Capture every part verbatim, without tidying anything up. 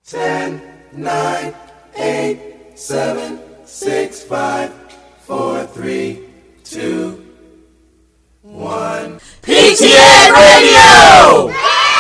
Ten, nine, eight, seven, six, five, four, three, two, one. P T A Radio!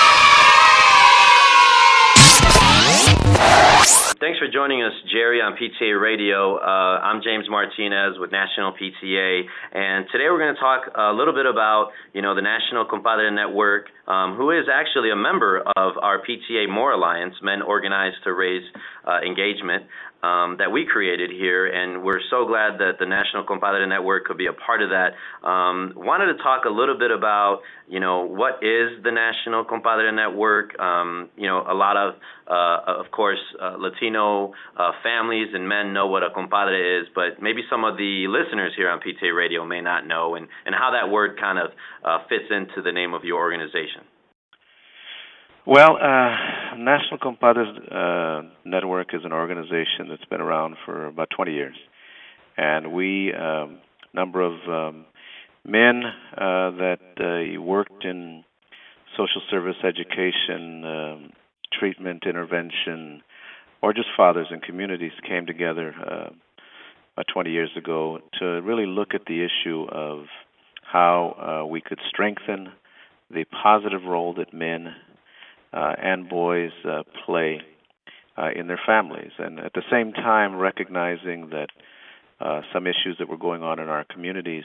Thanks for joining us, Jerry, on P T A Radio. Uh, I'm James Martinez with National P T A, and today we're going to talk a little bit about, you know, the National Compadre Network, um, who is actually a member of our P T A More Alliance, Men Organized to Raise uh, Engagement, um, that we created here, and we're so glad that the National Compadre Network could be a part of that. Um, wanted to talk a little bit about, you know, what is the National Compadre Network. Um, you know, a lot of, uh, of course, uh, Latino uh, families and men know what a compadre is, but maybe some of the listeners here on P T A Radio may not know, and, and how that word kind of uh, fits into the name of your organization. Well, uh, National Compadres uh, Network is an organization that's been around for about twenty years, and we, a um, number of um, men uh, that uh, worked in social service, education, um, treatment, intervention, or just fathers in communities came together uh, about twenty years ago to really look at the issue of how uh, we could strengthen the positive role that men uh, and boys uh, play uh, in their families, and at the same time recognizing that uh, some issues that were going on in our communities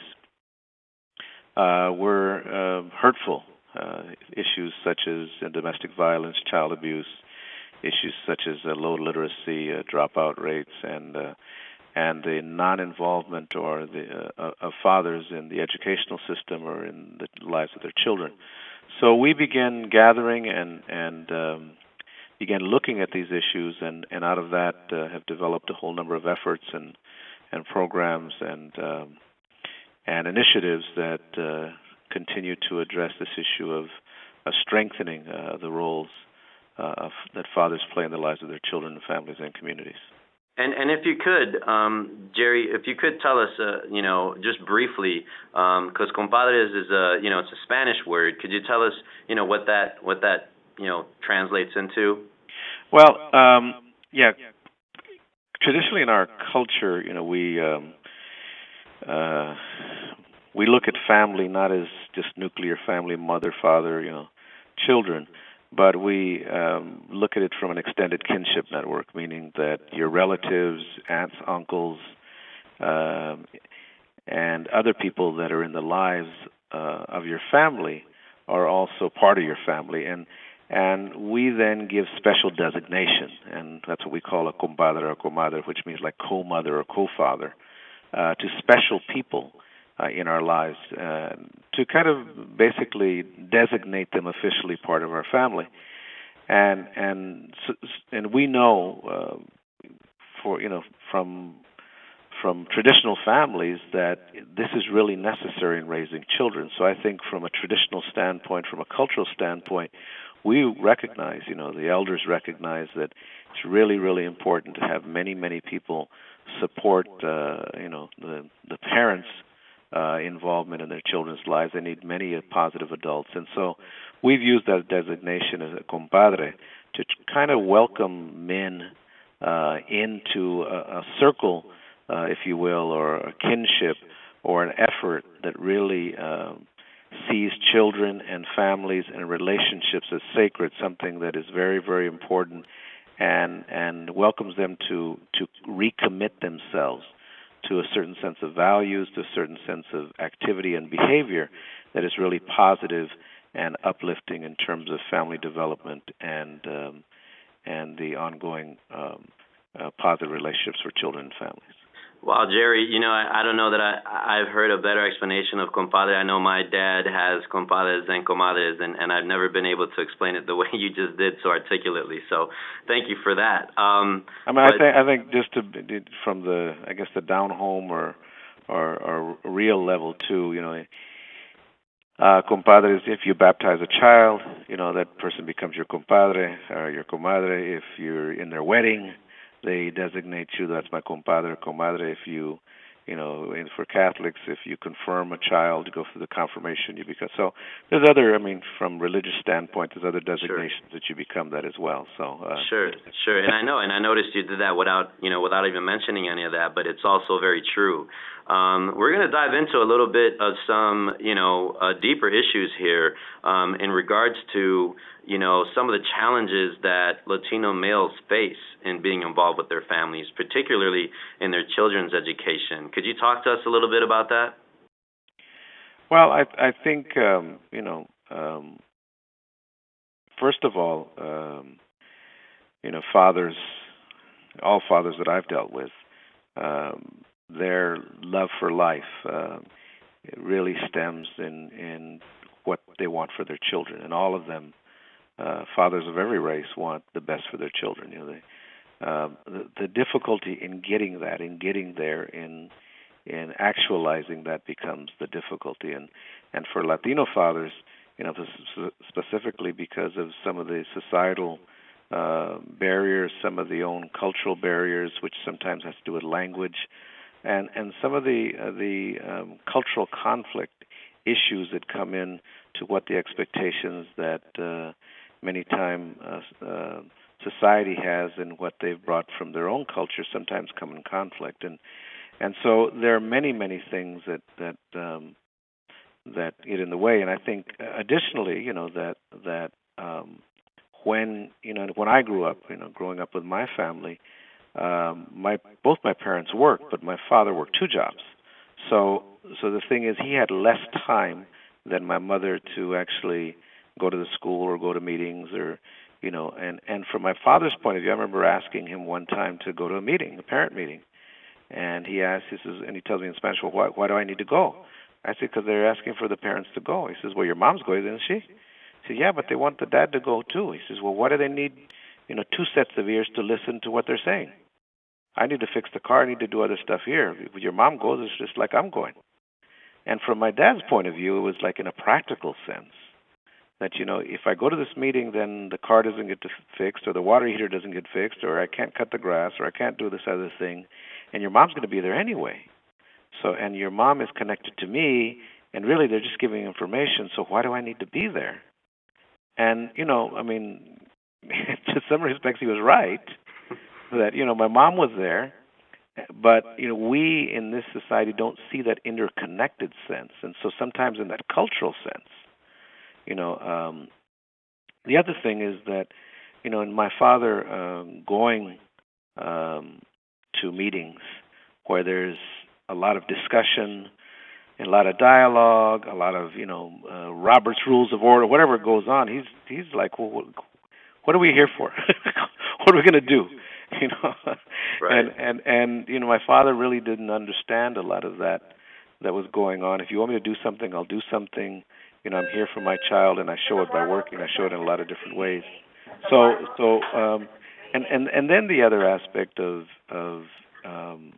uh, were uh, hurtful, uh, issues such as uh, domestic violence, child abuse, issues such as uh, low literacy, uh, dropout rates, and uh, and the non-involvement or the uh, of fathers in the educational system or in the lives of their children. So we began gathering and and um, began looking at these issues, and, and out of that uh, have developed a whole number of efforts and and programs and um, and initiatives that uh, continue to address this issue of uh, strengthening uh, the roles uh, of, that fathers play in the lives of their children, families, and communities. And and if you could, um, Jerry, if you could tell us, uh, you know, just briefly, because um, compadres is a, you know, it's a Spanish word. Could you tell us, you know, what that what that you know translates into? Well, um, yeah, traditionally in our culture, you know, we um, uh, we look at family not as just nuclear family, mother, father, you know, children. But we um, look at it from an extended kinship network, meaning that your relatives, aunts, uncles, um, and other people that are in the lives uh, of your family are also part of your family. And and we then give special designation, and that's what we call a compadre or comadre, which means like co-mother or co-father, uh, to special people Uh, in our lives, uh, to kind of basically designate them officially part of our family, and and and we know uh, for you know from from traditional families that this is really necessary in raising children. So I think from a traditional standpoint, from a cultural standpoint, we recognize, you know, the elders recognize that it's really really important to have many many people support, uh, you know, the the parents. Uh, involvement in their children's lives. They need many uh, positive adults. And so we've used that designation as a compadre to t- kind of welcome men uh, into a, a circle, uh, if you will, or a kinship or an effort that really uh, sees children and families and relationships as sacred, something that is very, very important, and, and welcomes them to, to recommit themselves to a certain sense of values, to a certain sense of activity and behavior that is really positive and uplifting in terms of family development and um, and the ongoing um, uh, positive relationships for children and families. Wow, Jerry, you know, I, I don't know that I, I've heard a better explanation of compadre. I know my dad has compadres and comadres, and, and I've never been able to explain it the way you just did so articulately. So thank you for that. Um, I mean, I think I think just to, from the, I guess, the down home or, or, or real level too, you know, uh, compadres, if you baptize a child, you know, that person becomes your compadre or your comadre. If you're in their wedding, they designate you, that's my compadre or comadre. If you You know, and for Catholics, if you confirm a child, you go through the confirmation, you become. So there's other, I mean, from religious standpoint, there's other designations sure. that you become that as well. So uh, sure, sure, and I know, and I noticed you did that without, you know, without even mentioning any of that. But it's also very true. Um, we're going to dive into a little bit of some, you know, uh, deeper issues here um, in regards to, you know, some of the challenges that Latino males face in being involved with their families, particularly in their children's education. Could you talk to us a little bit about that? Well, I I think um, you know, um, first of all, um, you know, fathers, all fathers that I've dealt with, um, their love for life uh, it really stems in in what they want for their children, and all of them. Uh, fathers of every race want the best for their children. You know, they, uh, the, the difficulty in getting that, in getting there, in in actualizing that becomes the difficulty. And and for Latino fathers, you know, specifically because of some of the societal uh, barriers, some of the own cultural barriers, which sometimes has to do with language, and and some of the uh, the um, cultural conflict issues that come in to what the expectations that uh, many time uh, uh, society has and what they've brought from their own culture sometimes come in conflict, and and so there are many many things that that um, that get in the way. And I think additionally, you know, that that um, when you know when I grew up, you know, growing up with my family, um, my both my parents worked, but my father worked two jobs. So so the thing is, he had less time than my mother to actually go to the school or go to meetings or, you know, and, and from my father's point of view, I remember asking him one time to go to a meeting, a parent meeting. And he asked, he says, and he tells me in Spanish, well, why, why do I need to go? I said, because they're asking for the parents to go. He says, well, your mom's going, isn't she? He said, yeah, but they want the dad to go too. He says, well, why do they need, you know, two sets of ears to listen to what they're saying? I need to fix the car. I need to do other stuff here. If your mom goes, it's just like I'm going. And from my dad's point of view, it was like in a practical sense. That, you know, if I go to this meeting, then the car doesn't get fixed, or the water heater doesn't get fixed, or I can't cut the grass, or I can't do this other thing, and your mom's going to be there anyway. So, and your mom is connected to me, and really they're just giving information, so why do I need to be there? And, you know, I mean, to some respects he was right, that, you know, my mom was there, but, you know, we in this society don't see that interconnected sense, and so sometimes in that cultural sense, You know, um, the other thing is that, you know, in my father um, going um, to meetings where there's a lot of discussion, and a lot of dialogue, a lot of, you know, uh, Robert's Rules of Order, whatever goes on, he's he's like, well, what, what are we here for? What are we going to do? You know, right. and and and you know, my father really didn't understand a lot of that that was going on. If you want me to do something, I'll do something. You know, I'm here for my child, and I show it by working. I show it in a lot of different ways. So, so, um, and and and then the other aspect of of um,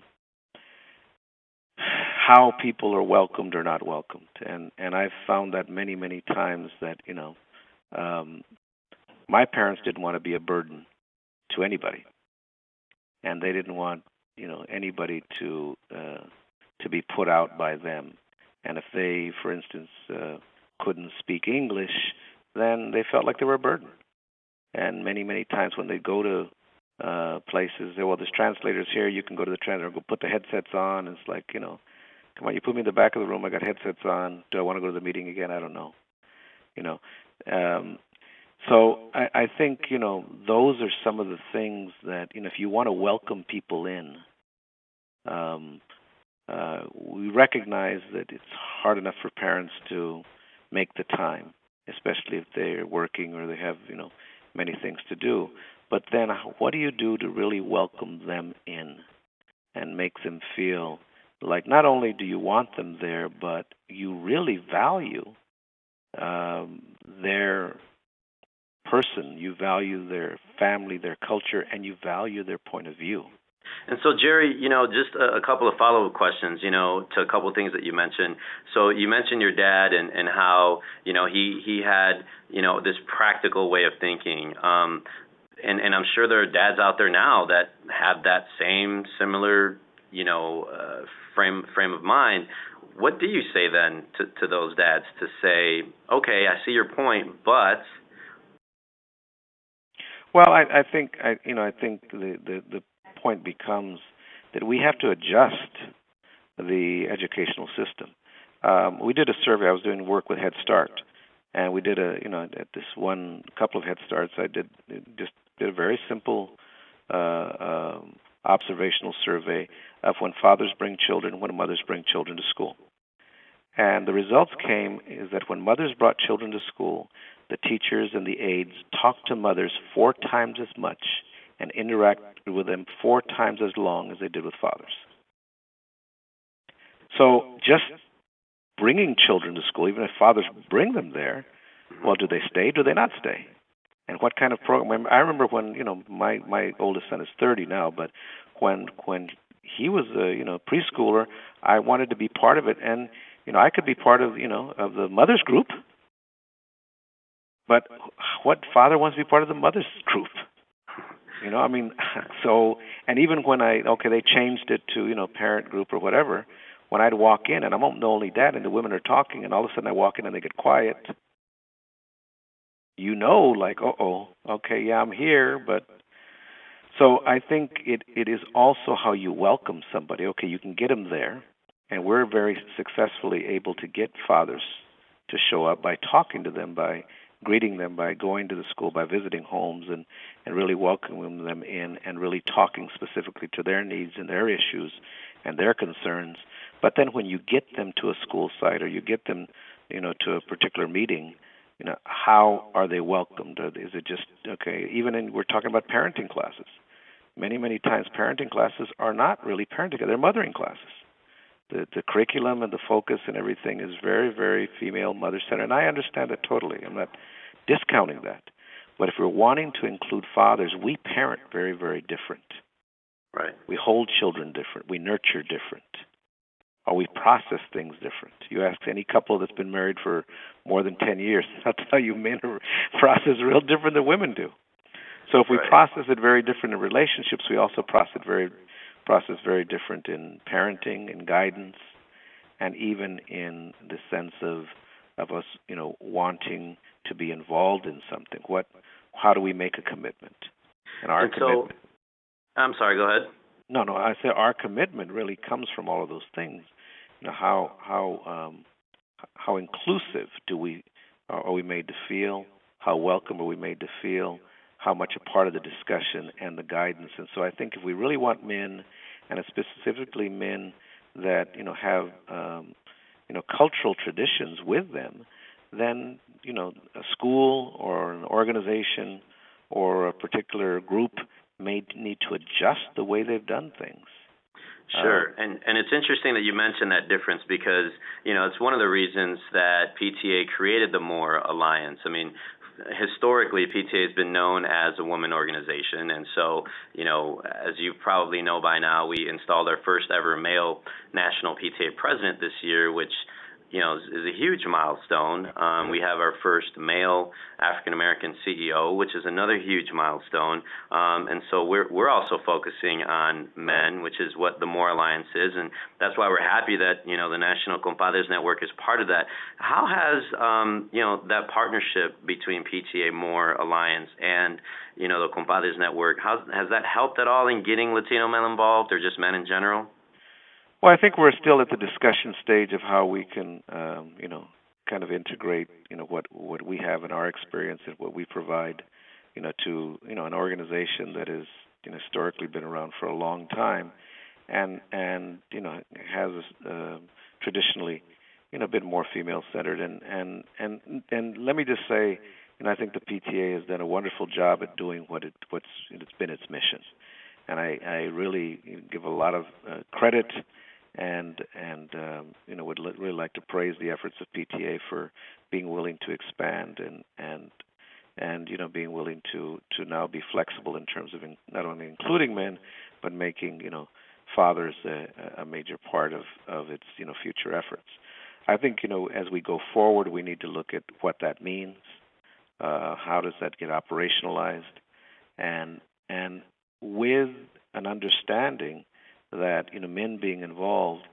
how people are welcomed or not welcomed, and and I've found that many many times that, you know, um, my parents didn't want to be a burden to anybody, and they didn't want, you know, anybody to uh, to be put out by them. And if they, for instance, uh, couldn't speak English, then they felt like they were a burden. And many, many times when they go to uh, places, they, well, there's translators here, you can go to the translator, go put the headsets on. It's like, you know, come on, you put me in the back of the room, I got headsets on. Do I want to go to the meeting again? I don't know. You know, um, so I, I think, you know, those are some of the things that, you know, if you want to welcome people in, um, uh, we recognize that it's hard enough for parents to make the time, especially if they're working or they have, you know, many things to do. But then what do you do to really welcome them in and make them feel like not only do you want them there, but you really value um, their person, you value their family, their culture, and you value their point of view. And so, Jerry, you know, just a, a couple of follow-up questions, you know, to a couple of things that you mentioned. So you mentioned your dad and, and how, you know, he, he had, you know, this practical way of thinking. Um, and, and I'm sure there are dads out there now that have that same similar, you know, uh, frame frame of mind, what do you say then to, to those dads to say, okay, I see your point, but well, I, I think I, you know, I think the, the the point becomes that we have to adjust the educational system. Um, we did a survey. I was doing work with Head Start, and we did a, you know, at this one couple of Head Starts, I did just did a very simple uh, um, observational survey of when fathers bring children, when mothers bring children to school. And the results came is that when mothers brought children to school, the teachers and the aides talked to mothers four times as much and interacted with them four times as long as they did with fathers. So just bringing children to school, even if fathers bring them there, well, do they stay? Do they not stay? And what kind of program? I remember when, you know, my my oldest son is thirty now, but when when he was a, you know, preschooler, I wanted to be part of it, and you know, I could be part of, you know, of the mother's group, but what father wants to be part of the mother's group? You know, I mean, so, and even when I, okay, they changed it to, you know, parent group or whatever, when I'd walk in, and I'm the only dad, and the women are talking, and all of a sudden I walk in and they get quiet, you know, like, uh-oh, okay, yeah, I'm here, but, so I think it, it is also how you welcome somebody. Okay, you can get them there, and we're very successfully able to get fathers to show up by talking to them, by greeting them, by going to the school, by visiting homes, and, and really welcoming them in and really talking specifically to their needs and their issues and their concerns. But then when you get them to a school site or you get them, you know, to a particular meeting, you know, how are they welcomed? Is it just, okay, even in, we're talking about parenting classes. Many, many times parenting classes are not really parenting, they're mothering classes. The the curriculum and the focus and everything is very, very female mother-centered. And I understand that totally. I'm not discounting that. But if we're wanting to include fathers, we parent very, very different. Right. We hold children different. We nurture different. Or we process things different. You ask any couple that's been married for more than ten years, I'll tell you men process real different than women do. So if we right. process it very different in relationships, we also process it very process very different in parenting and guidance, and even in the sense of of us, you know, wanting to be involved in something. What, how do we make a commitment? And our and so, commitment. I'm sorry. Go ahead. No, no. I say our commitment really comes from all of those things. You know, how how um, how inclusive do we are we made to feel? How welcome are we made to feel? How much a part of the discussion and the guidance. And so I think if we really want men, and specifically men that, you know, have, um, you know, cultural traditions with them, then, you know, a school or an organization or a particular group may need to adjust the way they've done things. Sure, Uh, and and it's interesting that you mentioned that difference because, you know, it's one of the reasons that P T A created the More Alliance. I mean, historically, P T A has been known as a women organization, and so, you know, as you probably know by now, we installed our first ever male national P T A president this year, which, you know, is, is a huge milestone. Um, we have our first male African American C E O, which is another huge milestone. Um, and so we're we're also focusing on men, which is what the More Alliance is, and that's why we're happy that, you know, the National Compadres Network is part of that. How has um, you know, that partnership between P T A More Alliance and, you know, the Compadres Network, how has that helped at all in getting Latino men involved, or just men in general? Well, I think we're still at the discussion stage of how we can, um, you know, kind of integrate, you know, what what we have in our experience and what we provide, you know, to, you know, an organization that has, you know, historically been around for a long time, and and you know has uh, traditionally, you know, been more female centered, and and and and let me just say, you know, I think the P T A has done a wonderful job at doing what it what's it's been its mission, and I I really give a lot of uh, credit. And and um, you know, would li- really like to praise the efforts of P T A for being willing to expand and and and you know, being willing to, to now be flexible in terms of in, not only including men, but making, you know, fathers a, a major part of, of its, you know, future efforts. I think, you know, as we go forward, we need to look at what that means. Uh, how does that get operationalized? And and with an understanding that, you know, men being involved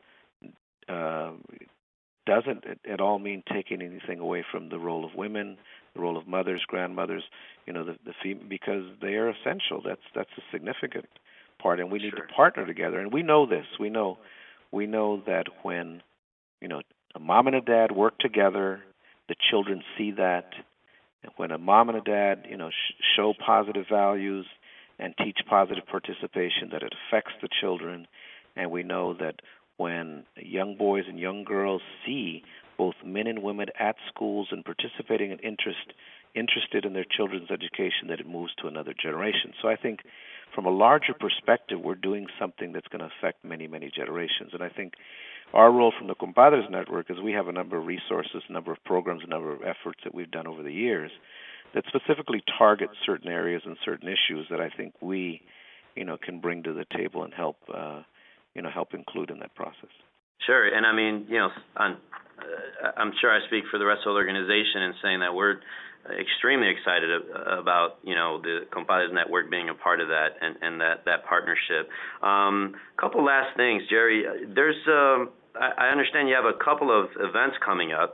uh, doesn't at all mean taking anything away from the role of women, the role of mothers, grandmothers, you know, the, the fem- because they are essential. That's that's a significant part, and we need Sure. to partner together. And we know this. We know we know that when, you know, a mom and a dad work together, the children see that. And when a mom and a dad, you know, sh- show positive values and teach positive participation, that it affects the children. And we know that when young boys and young girls see both men and women at schools and participating and interest interested in their children's education, that it moves to another generation. So I think from a larger perspective, we're doing something that's going to affect many, many generations. And I think our role from the Compadres Network is we have a number of resources, a number of programs, a number of efforts that we've done over the years that specifically target certain areas and certain issues that I think we, you know, can bring to the table and help, uh, you know, help include in that process. Sure, and I mean, you know, I'm, uh, I'm sure I speak for the rest of the organization in saying that we're extremely excited about, you know, the Compadres Network being a part of that and, and that, that partnership. Um, couple last things, Jerry. There's, um, I, I understand you have a couple of events coming up,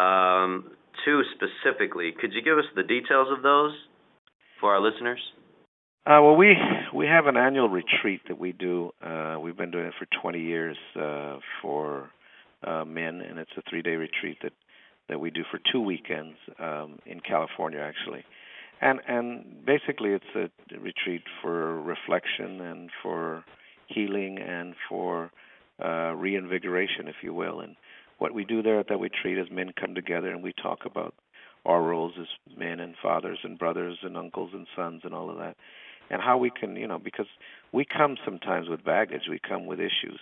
um, two specifically. Could you give us the details of those for our listeners? Uh, well, we we have an annual retreat that we do. Uh, we've been doing it for twenty years uh, for uh, men, and it's a three-day retreat that, that we do for two weekends um, in California, actually. And and basically, it's a retreat for reflection and for healing and for uh, reinvigoration, if you will. And what we do there at that retreat is men come together and we talk about our roles as men and fathers and brothers and uncles and sons and all of that. And how we can, you know, because we come sometimes with baggage, we come with issues,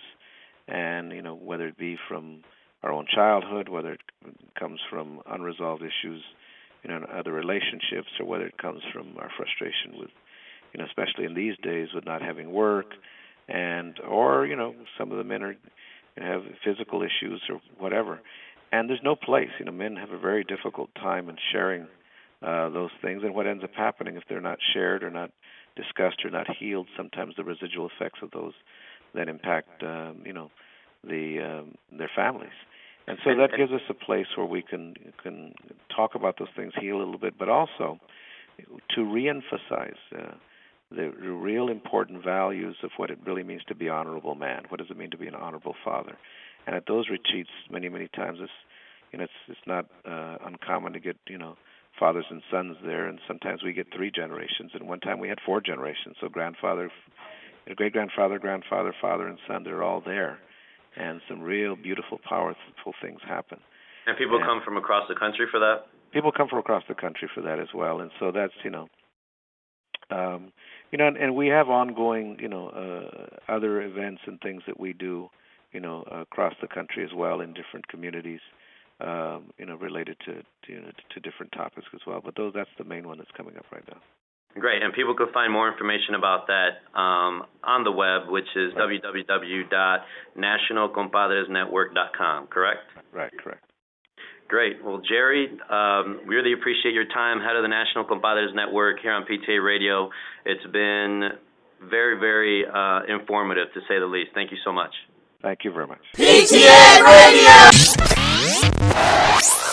and, you know, whether it be from our own childhood, whether it comes from unresolved issues, you know, in other relationships, or whether it comes from our frustration with, you know, especially in these days with not having work, and, or, you know, some of the men are, you know, have physical issues or whatever. And there's no place, you know, men have a very difficult time in sharing uh, those things, and what ends up happening if they're not shared or not discussed or not healed, sometimes the residual effects of those that impact, um, you know, the um, their families. And so that gives us a place where we can can talk about those things, heal a little bit, but also to reemphasize uh, the real important values of what it really means to be an honorable man. What does it mean to be an honorable father? And at those retreats, many many times, it's you know it's it's not uh, uncommon to get you know. fathers and sons there, and sometimes we get three generations. And one time we had four generations, so grandfather, great-grandfather, grandfather, father, and son, they're all there. And some real beautiful, powerful things happen. And people and come from across the country for that? People come from across the country for that as well. And so that's, you know, um, you know, and, and we have ongoing, you know, uh, other events and things that we do, you know, across the country as well in different communities. Um, you know, related to, to you know to different topics as well, but those that's the main one that's coming up right now. Great, and people can find more information about that um, on the web, which is right. w w w dot national compadres network dot com. Correct? Right, correct. Great. Well, Jerry, um, we really appreciate your time, head of the National Compadres Network here on P T A Radio. It's been very, very uh, informative, to say the least. Thank you so much. Thank you very much. P T A Radio!